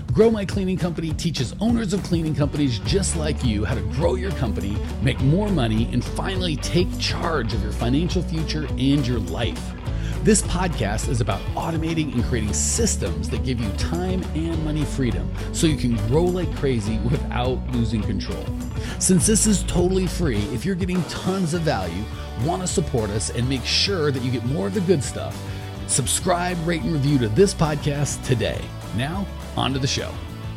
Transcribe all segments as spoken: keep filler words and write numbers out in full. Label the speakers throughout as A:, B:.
A: Grow My Cleaning Company teaches owners of cleaning companies just like you how to grow your company, make more money, and finally take charge of your financial future and your life. This podcast is about automating and creating systems that give you time and money freedom so you can grow like crazy without losing control. Since this is totally free, if you're getting tons of value, want to support us, and make sure that you get more of the good stuff, subscribe, rate, and review to this podcast today. Now, on to the show.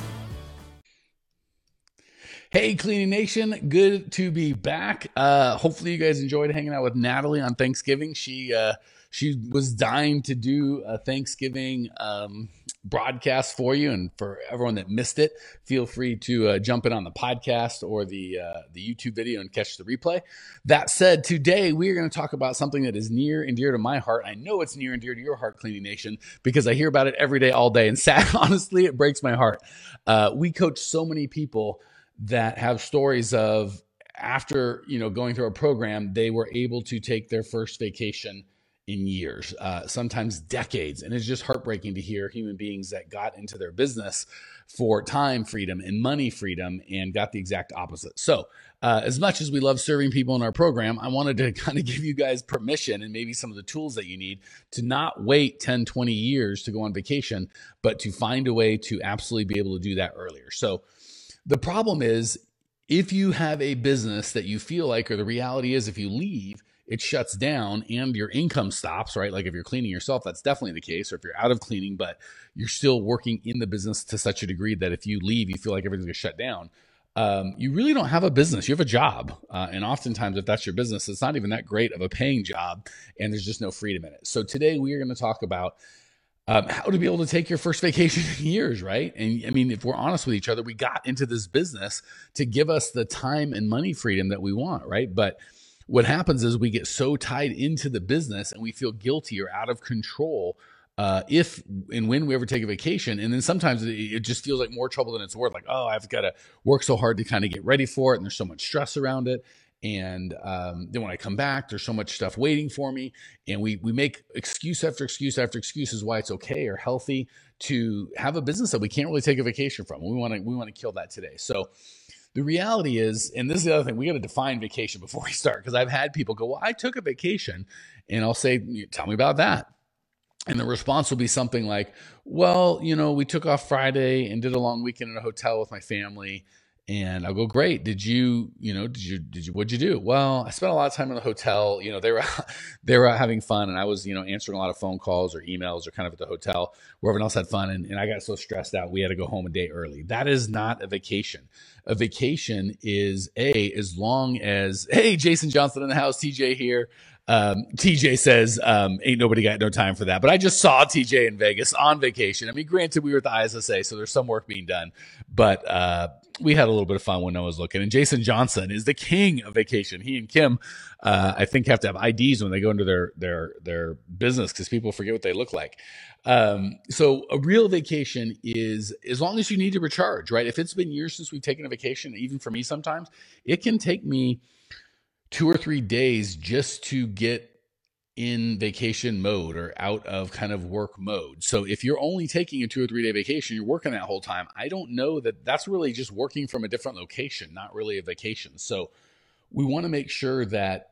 A: Hey, Cleaning Nation. Good to be back. Uh, hopefully you guys enjoyed hanging out with Natalie on Thanksgiving. She uh, she was dying to do a Thanksgiving um, broadcast for you, and for everyone that missed it, feel free to uh, jump in on the podcast or the uh, the YouTube video and catch the replay. That said, today we are going to talk about something that is near and dear to my heart. I know it's near and dear to your heart, Cleaning Nation, because I hear about it every day, all day. And sad, honestly, it breaks my heart. Uh, we coach so many people that have stories of after, you know, going through a program, they were able to take their first vacation in years, uh, sometimes decades. And it's just heartbreaking to hear human beings that got into their business for time freedom and money freedom and got the exact opposite. So uh, as much as we love serving people in our program, I wanted to kind of give you guys permission and maybe some of the tools that you need to not wait ten, twenty years to go on vacation, but to find a way to absolutely be able to do that earlier. So the problem is, if you have a business that you feel like, or the reality is if you leave, it shuts down and your income stops, right? Like if you're cleaning yourself, that's definitely the case. Or if you're out of cleaning, but you're still working in the business to such a degree that if you leave, you feel like everything's gonna shut down. Um, you really don't have a business, you have a job. Uh, and oftentimes if that's your business, it's not even that great of a paying job and there's just no freedom in it. So today we are gonna talk about Um, how to be able to take your first vacation in years, right? And I mean, if we're honest with each other, we got into this business to give us the time and money freedom that we want, right? But what happens is we get so tied into the business and we feel guilty or out of control uh, if and when we ever take a vacation. And then sometimes it, it just feels like more trouble than it's worth. Like, oh, I've got to work so hard to kind of get ready for it. And there's so much stress around it. And um, then when I come back, there's so much stuff waiting for me. And we we make excuse after excuse after excuses why it's okay or healthy to have a business that we can't really take a vacation from. We want to we want to kill that today. So the reality is, and this is the other thing, we got to define vacation before we start, because I've had people go, well, I took a vacation. And I'll say, tell me about that. And the response will be something like, well, you know, we took off Friday and did a long weekend in a hotel with my family. And I'll go, great. Did you, you know, did you, did you, what'd you do? Well, I spent a lot of time in the hotel. You know, they were, they were out having fun. And I was, you know, answering a lot of phone calls or emails or kind of at the hotel where everyone else had fun. And, and I got so stressed out, we had to go home a day early. That is not a vacation. A vacation is a, as long as, hey, Jason Johnson in the house, T J here. Um, T J says, um, ain't nobody got no time for that. But I just saw T J in Vegas on vacation. I mean, granted, we were at the I S S A, so there's some work being done, but, uh, we had a little bit of fun when no one was looking. And Jason Johnson is the king of vacation. He and Kim, uh, I think, have to have I Ds when they go into their their their business because people forget what they look like. Um, so a real vacation is as long as you need to recharge, right? If it's been years since we've taken a vacation, even for me sometimes, it can take me two or three days just to get in vacation mode or out of kind of work mode. So if you're only taking a two or three day vacation, you're working that whole time. I don't know that that's really just working from a different location, not really a vacation. So we want to make sure that,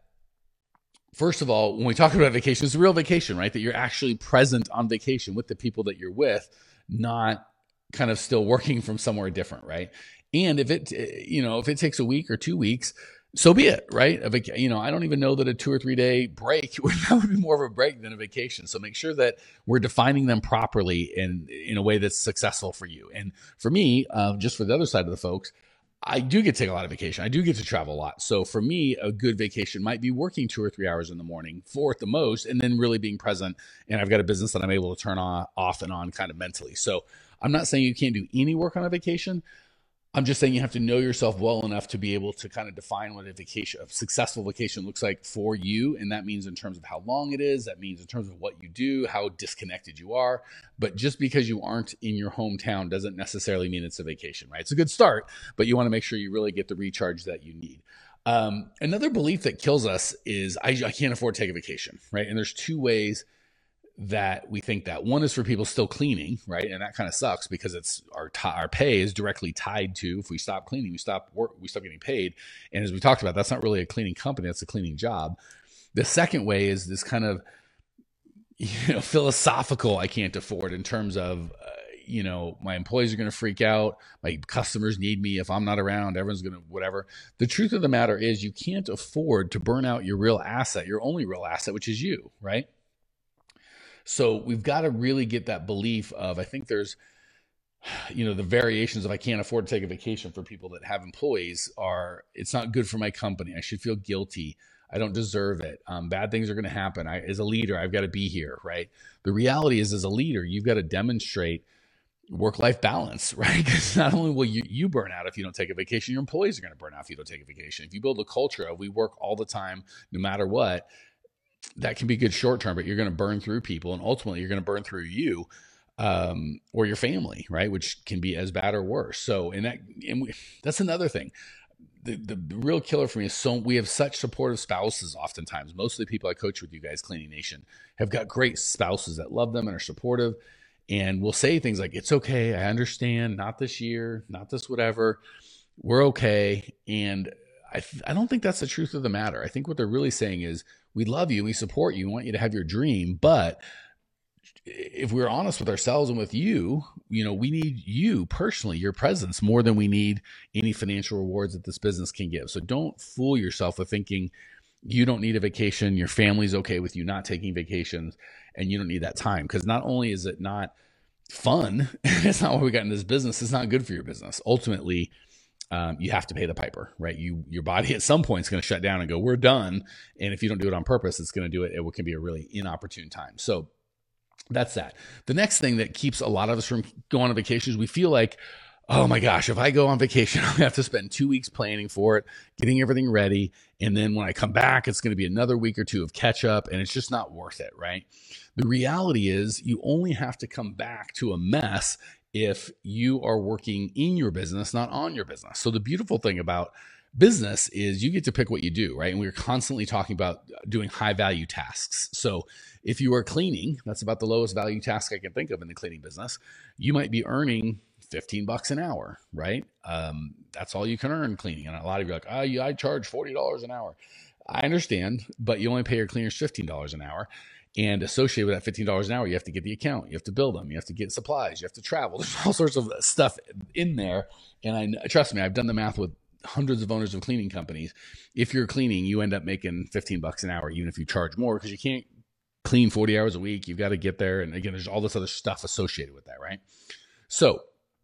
A: first of all, when we talk about vacation, it's a real vacation, right? That you're actually present on vacation with the people that you're with, not kind of still working from somewhere different, right? And if it, you know, if it takes a week or two weeks, so be it, right? A vac- you know, I don't even know that a two or three day break would, that would be more of a break than a vacation. So make sure that we're defining them properly and in a way that's successful for you. And for me, um, just for the other side of the folks, I do get to take a lot of vacation. I do get to travel a lot. So for me, a good vacation might be working two or three hours in the morning, four at the most, and then really being present. And I've got a business that I'm able to turn on, off and on kind of mentally. So I'm not saying you can't do any work on a vacation. I'm just saying you have to know yourself well enough to be able to kind of define what a vacation, a successful vacation looks like for you. And that means in terms of how long it is, that means in terms of what you do, how disconnected you are. But just because you aren't in your hometown doesn't necessarily mean it's a vacation, right? It's a good start, but you want to make sure you really get the recharge that you need. Um, another belief that kills us is I, I can't afford to take a vacation, right? And there's two ways that we think that. One is for people still cleaning, right? And that kind of sucks because it's our t- our pay is directly tied to, if we stop cleaning, we stop work, we stop getting paid. And as we talked about, that's not really a cleaning company, that's a cleaning job. The second way is this kind of, you know, philosophical, I can't afford, in terms of, uh, you know, my employees are going to freak out. My customers need me. If I'm not around, everyone's going to whatever. The truth of the matter is you can't afford to burn out your real asset, your only real asset, which is you, right? So we've got to really get that belief of, I think there's, you know, the variations of I can't afford to take a vacation for people that have employees are, it's not good for my company. I should feel guilty. I don't deserve it. Um, bad things are going to happen. I, as a leader, I've got to be here, right? The reality is, as a leader, you've got to demonstrate work-life balance, right? Because not only will you, you burn out if you don't take a vacation, your employees are going to burn out if you don't take a vacation. If you build a culture of we work all the time, no matter what, that can be good short-term, but you're going to burn through people, and ultimately you're going to burn through you um, or your family, right? Which can be as bad or worse. So, and that, and we, that's another thing. The, the the real killer for me is, so we have such supportive spouses. Oftentimes, most of the people I coach with you guys, Cleaning Nation, have got great spouses that love them and are supportive, and will say things like, "It's okay, I understand. Not this year, not this whatever. We're okay." And I th- I don't think that's the truth of the matter. I think what they're really saying is, we love you, we support you, we want you to have your dream, but if we're honest with ourselves and with you, you know, we need you personally, your presence, more than we need any financial rewards that this business can give. So don't fool yourself with thinking you don't need a vacation, your family's okay with you not taking vacations, and you don't need that time. Because not only is it not fun, it's not what we got in this business, it's not good for your business. Ultimately, um, you have to pay the piper, right? You, your body at some point is going to shut down and go, we're done. And if you don't do it on purpose, it's going to do it. It can be a really inopportune time. So that's that. The next thing that keeps a lot of us from going on vacations, we feel like, oh my gosh, if I go on vacation, I have to spend two weeks planning for it, getting everything ready. And then when I come back, it's going to be another week or two of catch up, and it's just not worth it, right? The reality is you only have to come back to a mess if you are working in your business, not on your business. So the beautiful thing about business is you get to pick what you do, right? And we're constantly talking about doing high value tasks. So if you are cleaning, that's about the lowest value task I can think of in the cleaning business. You might be earning fifteen bucks an hour, right? Um, that's all you can earn cleaning. And a lot of you are like, oh, yeah, I charge forty dollars an hour. I understand, but you only pay your cleaners fifteen dollars an hour. And associated with that fifteen dollars an hour, you have to get the account, you have to build them, you have to get supplies, you have to travel. There's all sorts of stuff in there. And I trust me, I've done the math with hundreds of owners of cleaning companies. If you're cleaning, you end up making fifteen bucks an hour, even if you charge more, because you can't clean forty hours a week. You've got to get there. And again, there's all this other stuff associated with that, right? So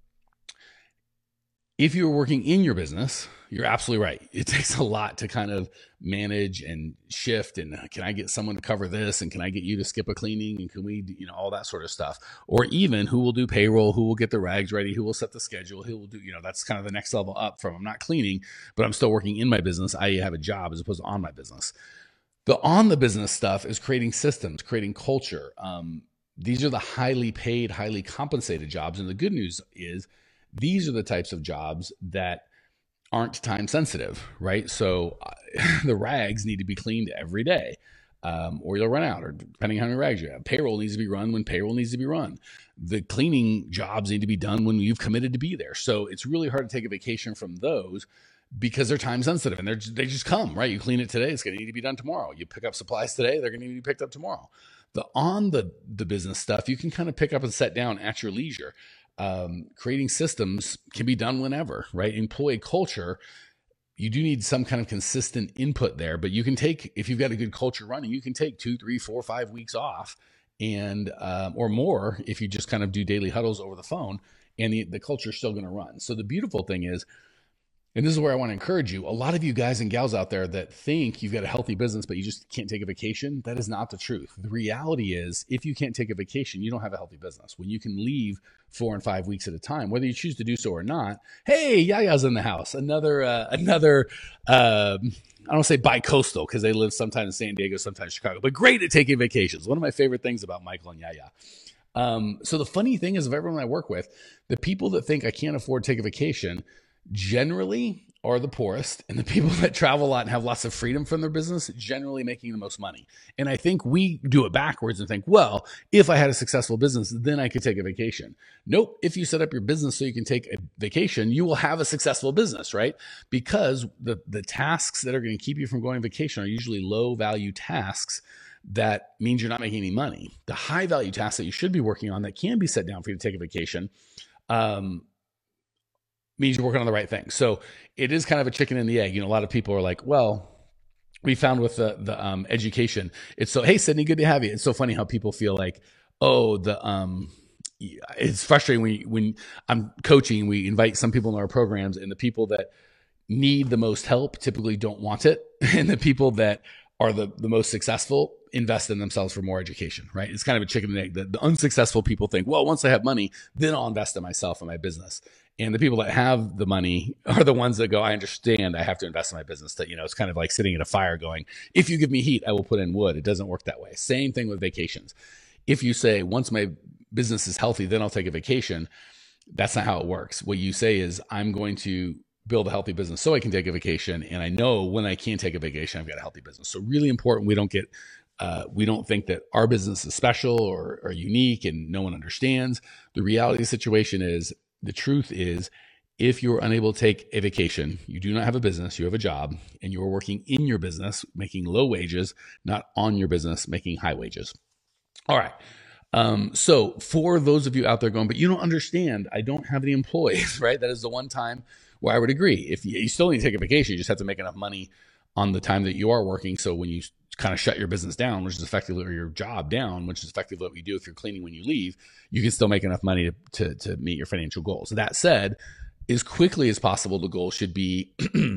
A: if you're working in your business, you're absolutely right. It takes a lot to kind of manage and shift. And can I get someone to cover this? And can I get you to skip a cleaning? And can we, you know, all that sort of stuff. Or even who will do payroll, who will get the rags ready, who will set the schedule, who will do, you know, that's kind of the next level up from I'm not cleaning, but I'm still working in my business. I have a job as opposed to on my business. The on the business stuff is creating systems, creating culture. Um, these are the highly paid, highly compensated jobs. And the good news is these are the types of jobs that aren't time sensitive, right? So uh, the rags need to be cleaned every day, um, or you'll run out, or depending on how many rags you have. Payroll needs to be run when payroll needs to be run. The cleaning jobs need to be done when you've committed to be there. So it's really hard to take a vacation from those because they're time sensitive and they're they just come, right? You clean it today, it's going to need to be done tomorrow. You pick up supplies today, they're going to need to be picked up tomorrow. The on the, the business stuff, you can kind of pick up and set down at your leisure. Um, creating systems can be done whenever, right? Employee culture, you do need some kind of consistent input there, but you can take, if you've got a good culture running, you can take two, three, four, five weeks off and, um, or more if you just kind of do daily huddles over the phone, and the, the culture is still going to run. So the beautiful thing is, and this is where I want to encourage you, a lot of you guys and gals out there that think you've got a healthy business, but you just can't take a vacation, that is not the truth. The reality is, if you can't take a vacation, you don't have a healthy business. When you can leave four and five weeks at a time, whether you choose to do so or not. Hey, Yaya's in the house. Another, uh, another, um, I don't say bi-coastal because they live sometimes in San Diego, sometimes Chicago, but great at taking vacations. One of my favorite things about Michael and Yaya. Um, so the funny thing is, of everyone I work with, the people that think I can't afford to take a vacation generally are the poorest, and the people that travel a lot and have lots of freedom from their business generally making the most money. And I think we do it backwards and think, well, if I had a successful business, then I could take a vacation. Nope. If you set up your business so you can take a vacation, you will have a successful business, right? Because the, the tasks that are going to keep you from going on vacation are usually low value tasks. That means you're not making any money. The high value tasks that you should be working on that can be set down for you to take a vacation, um, means you're working on the right thing. So it is kind of a chicken and the egg. You know, a lot of people are like, well, we found with the, the um, education, it's so, hey, Sydney, good to have you. It's so funny how people feel like, oh, the, um, it's frustrating when, when I'm coaching, we invite some people in our programs, and the people that need the most help typically don't want it. And the people that are the, the most successful invest in themselves for more education, right? It's kind of a chicken and egg. The, the unsuccessful people think, well, once I have money, then I'll invest in myself and my business. And the people that have the money are the ones that go, I understand I have to invest in my business. That, you know, it's kind of like sitting at a fire going, if you give me heat, I will put in wood. It doesn't work that way. Same thing with vacations. If you say, once my business is healthy, then I'll take a vacation. That's not how it works. What you say is, I'm going to build a healthy business so I can take a vacation. And I know when I can take a vacation, I've got a healthy business. So really important. We don't get, uh, we don't think that our business is special or, or unique and no one understands. The reality of the situation is, the truth is, if you're unable to take a vacation, you do not have a business, you have a job, and you're working in your business, making low wages, not on your business, making high wages. All right. Um, so for those of you out there going, but you don't understand, I don't have any employees, right? That is the one time where I would agree. If you, you still need to take a vacation, you just have to make enough money on the time that you are working. So when you kind of shut your business down, which is effectively, or your job down, which is effectively what you do if you're cleaning when you leave, you can still make enough money to, to, to meet your financial goals. That said, as quickly as possible, the goal should be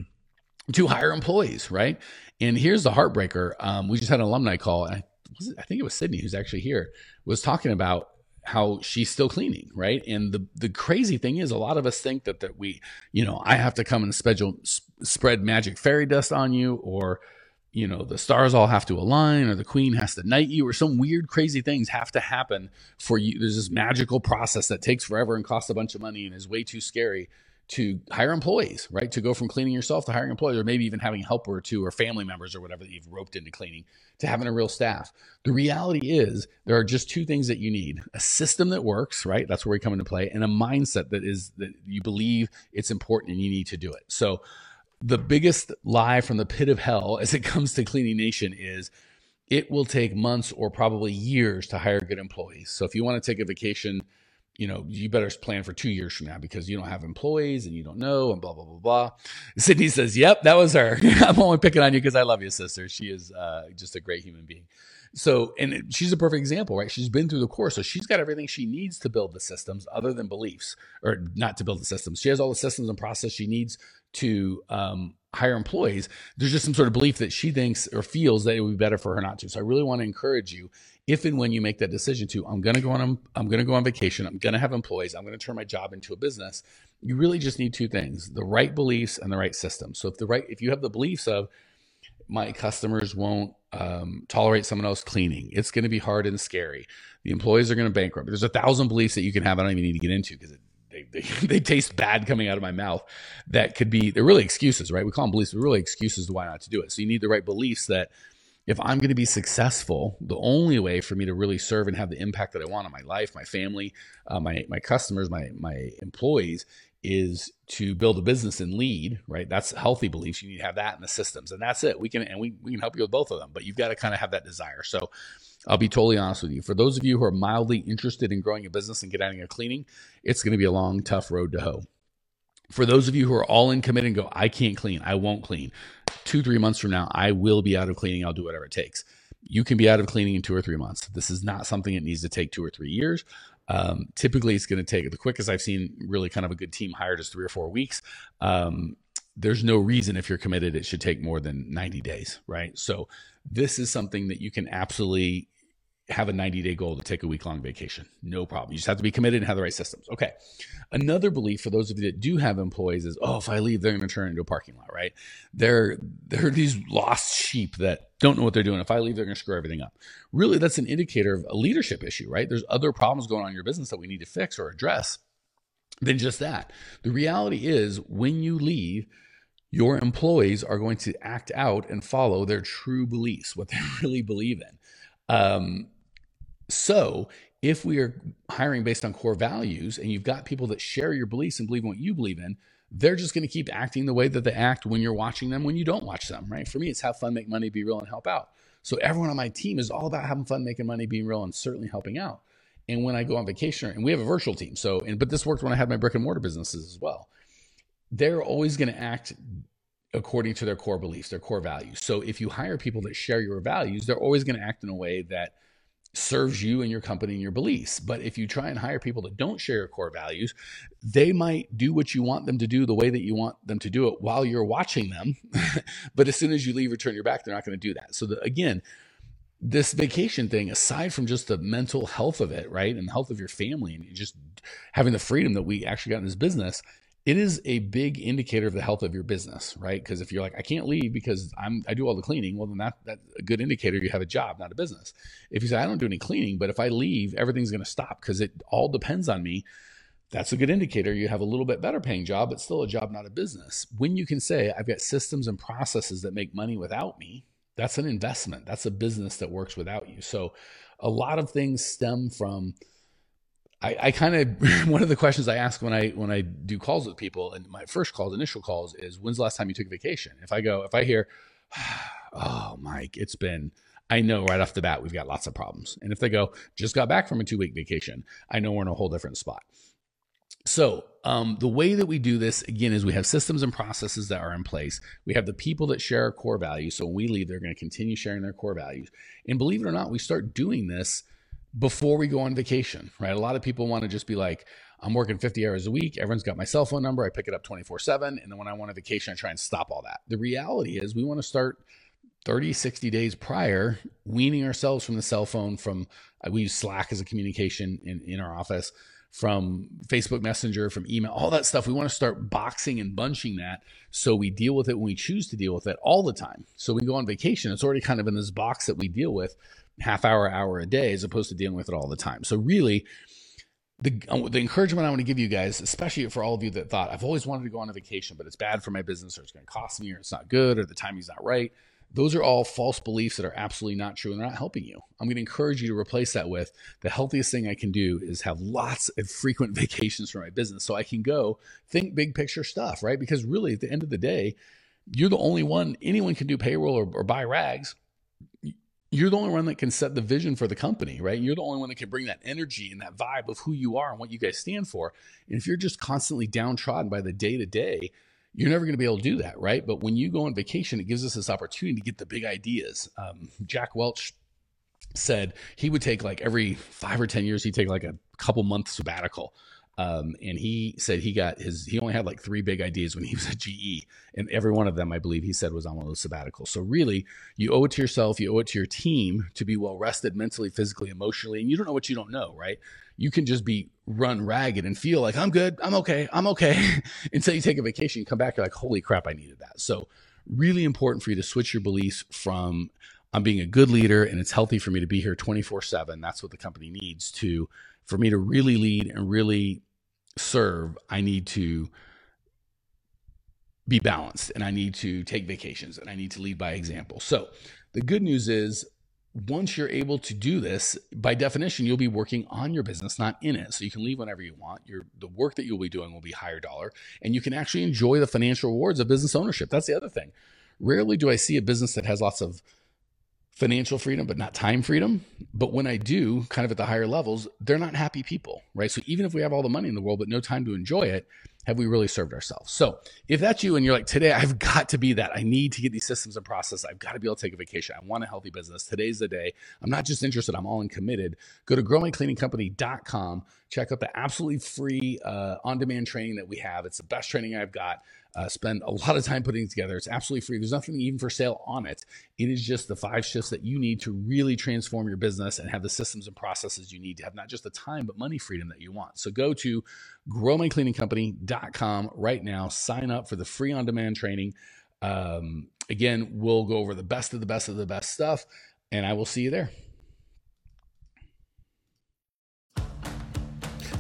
A: to hire employees, right? And here's the heartbreaker. Um, we just had an alumni call, and I, was it, I think it was Sydney, who's actually here, was talking about how she's still cleaning, right? And the the crazy thing is, a lot of us think that that we, you know, I have to come and special, spread magic fairy dust on you, or, you know, the stars all have to align, or the queen has to knight you, or some weird, crazy things have to happen for you. There's this magical process that takes forever and costs a bunch of money and is way too scary to hire employees, right? To go from cleaning yourself to hiring employees, or maybe even having a helper or two or family members or whatever that you've roped into cleaning, to having a real staff. The reality is, there are just two things that you need: a system that works, right? That's where we come into play, and a mindset that is that you believe it's important and you need to do it. So the biggest lie from the pit of hell as it comes to Cleaning Nation is, it will take months or probably years to hire good employees. So if you want to take a vacation, you know, you better plan for two years from now, because you don't have employees and you don't know, and blah, blah, blah, blah. Sydney says, yep, that was her. I'm only picking on you because I love you, sister. She is uh, just a great human being. So, and she's a perfect example, right? She's been through the course. So she's got everything she needs to build the systems, other than beliefs, or not to build the systems. She has all the systems and process she needs to um, hire employees. There's just some sort of belief that she thinks or feels that it would be better for her not to. So I really want to encourage you, if and when you make that decision to, I'm going to go on, I'm going to go on vacation, I'm going to have employees, I'm going to turn my job into a business, you really just need two things: the right beliefs and the right system. So if the right, if you have the beliefs of, my customers won't um, tolerate someone else cleaning, it's going to be hard and scary, the employees are going to bankrupt. There's a thousand beliefs that you can have. I don't even need to get into, because they, they, they taste bad coming out of my mouth. That could be, they're really excuses, right? We call them beliefs, but really excuses to why not to do it. So you need the right beliefs that, if I'm going to be successful, the only way for me to really serve and have the impact that I want on my life, my family, uh, my my customers, my my employees, is to build a business and lead, right? That's healthy beliefs. You need to have that in the systems, and that's it. We can, and we, we can help you with both of them, but you've got to kind of have that desire. So I'll be totally honest with you. For those of you who are mildly interested in growing a business and getting out of cleaning, it's going to be a long, tough road to hoe. For those of you who are all in committed and go, I can't clean, I won't clean, two, three months from now, I will be out of cleaning. I'll do whatever it takes. You can be out of cleaning in two or three months. This is not something that needs to take two or three years. Um, typically, it's going to take, the quickest I've seen really kind of a good team hired is three or four weeks. Um, there's no reason, if you're committed, it should take more than ninety days, right? So this is something that you can absolutely have a ninety day goal to take a week long vacation. No problem. You just have to be committed and have the right systems. Okay. Another belief for those of you that do have employees is, oh, if I leave, they're going to turn into a parking lot, right? They're, they're these lost sheep that don't know what they're doing. If I leave, they're going to screw everything up. Really, that's an indicator of a leadership issue, right? There's other problems going on in your business that we need to fix or address than just that. The reality is, when you leave, your employees are going to act out and follow their true beliefs, what they really believe in. Um, so if we are hiring based on core values and you've got people that share your beliefs and believe in what you believe in, they're just going to keep acting the way that they act when you're watching them, when you don't watch them, right? For me, it's have fun, make money, be real, and help out. So everyone on my team is all about having fun, making money, being real, and certainly helping out. And when I go on vacation, and we have a virtual team, so, and, but this worked when I had my brick and mortar businesses as well. They're always going to act according to their core beliefs, their core values. So if you hire people that share your values, they're always going to act in a way that serves you and your company and your beliefs. But if you try and hire people that don't share your core values, they might do what you want them to do the way that you want them to do it while you're watching them. But as soon as you leave or turn your back, they're not going to do that. So the, again, this vacation thing, aside from just the mental health of it, right, and the health of your family and just having the freedom that we actually got in this business, it is a big indicator of the health of your business, right? Because if you're like, I can't leave because I'm I do all the cleaning, well, then that, that's a good indicator you have a job, not a business. If you say, I don't do any cleaning, but if I leave, everything's going to stop because it all depends on me, that's a good indicator you have a little bit better paying job, but still a job, not a business. When you can say, I've got systems and processes that make money without me, that's an investment. That's a business that works without you. So a lot of things stem from I, I kind of, one of the questions I ask when I, when I do calls with people, and my first calls, initial calls, is when's the last time you took a vacation? If I go, if I hear, oh, Mike, it's been, I know right off the bat, we've got lots of problems. And if they go, just got back from a two week vacation, I know we're in a whole different spot. So um, the way that we do this, again, is we have systems and processes that are in place. We have the people that share our core values. So when we leave, they're going to continue sharing their core values. And believe it or not, we start doing this before we go on vacation, right? A lot of people want to just be like, I'm working fifty hours a week. Everyone's got my cell phone number. I pick it up twenty-four seven. And then when I want a vacation, I try and stop all that. The reality is we want to start thirty, sixty days prior, weaning ourselves from the cell phone, from, uh, we use Slack as a communication in, in our office, from Facebook Messenger, from email, all that stuff. We want to start boxing and bunching that so we deal with it when we choose to deal with it all the time. So we go on vacation, it's already kind of in this box that we deal with half hour, hour a day, as opposed to dealing with it all the time. So really, the, the encouragement I want to give you guys, especially for all of you that thought, I've always wanted to go on a vacation, but it's bad for my business, or it's going to cost me, or it's not good, or the timing's not right. Those are all false beliefs that are absolutely not true, and they're not helping you. I'm going to encourage you to replace that with, the healthiest thing I can do is have lots of frequent vacations for my business so I can go think big picture stuff, right? Because really, at the end of the day, you're the only one, anyone can do payroll or, or buy rags. You're the only one that can set the vision for the company, right? You're the only one that can bring that energy and that vibe of who you are and what you guys stand for. And if you're just constantly downtrodden by the day to day, you're never going to be able to do that, right? But when you go on vacation, it gives us this opportunity to get the big ideas. Um, Jack Welch said he would take like every five or ten years, he'd take like a couple month sabbatical. Um, and he said he got his, he only had like three big ideas when he was at G E, and every one of them, I believe he said, was on one of those sabbaticals. So really, you owe it to yourself, you owe it to your team to be well rested mentally, physically, emotionally, and you don't know what you don't know, right? You can just be run ragged and feel like, I'm good, I'm okay, I'm okay, until you take a vacation, you come back, you're like, holy crap, I needed that. So really important for you to switch your beliefs from, I'm being a good leader and it's healthy for me to be here twenty-four seven, that's what the company needs, to, for me to really lead and really serve, I need to be balanced, and I need to take vacations, and I need to lead by example. So the good news is, once you're able to do this, by definition, you'll be working on your business, not in it. So you can leave whenever you want. Your, the work that you'll be doing will be higher dollar, and you can actually enjoy the financial rewards of business ownership. That's the other thing. Rarely do I see a business that has lots of financial freedom, but not time freedom. But when I do, kind of at the higher levels, they're not happy people, right? So even if we have all the money in the world, but no time to enjoy it, have we really served ourselves? So if that's you and you're like, today I've got to be that, I need to get these systems and process, I've got to be able to take a vacation, I want a healthy business, today's the day, I'm not just interested, I'm all in committed, go to grow my cleaning company dot com, check out the absolutely free uh, on-demand training that we have. It's the best training I've got. Uh, spend a lot of time putting it together. It's absolutely free. There's nothing even for sale on it. It is just the five shifts that you need to really transform your business and have the systems and processes you need to have not just the time, but money freedom that you want. So go to grow my cleaning company dot com right now. Sign up for the free on-demand training. Um, again, we'll go over the best of the best of the best stuff, and I will see you there.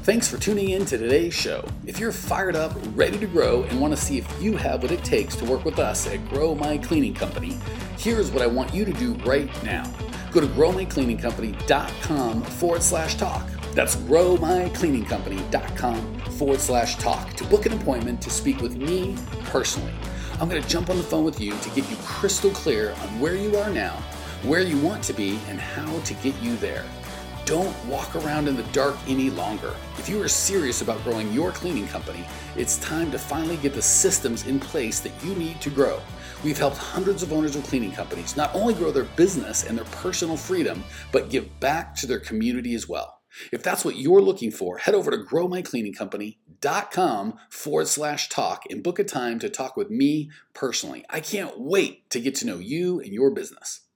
A: Thanks for tuning in to today's show. If you're fired up, ready to grow, and want to see if you have what it takes to work with us at Grow My Cleaning Company, here's what I want you to do right now. Go to growmycleaningcompany.com forward slash talk. That's growmycleaningcompany.com forward slash talk to book an appointment to speak with me personally. I'm going to jump on the phone with you to get you crystal clear on where you are now, where you want to be, and how to get you there. Don't walk around in the dark any longer. If you are serious about growing your cleaning company, it's time to finally get the systems in place that you need to grow. We've helped hundreds of owners of cleaning companies not only grow their business and their personal freedom, but give back to their community as well. If that's what you're looking for, head over to growmycleaningcompany.com forward slash talk and book a time to talk with me personally. I can't wait to get to know you and your business.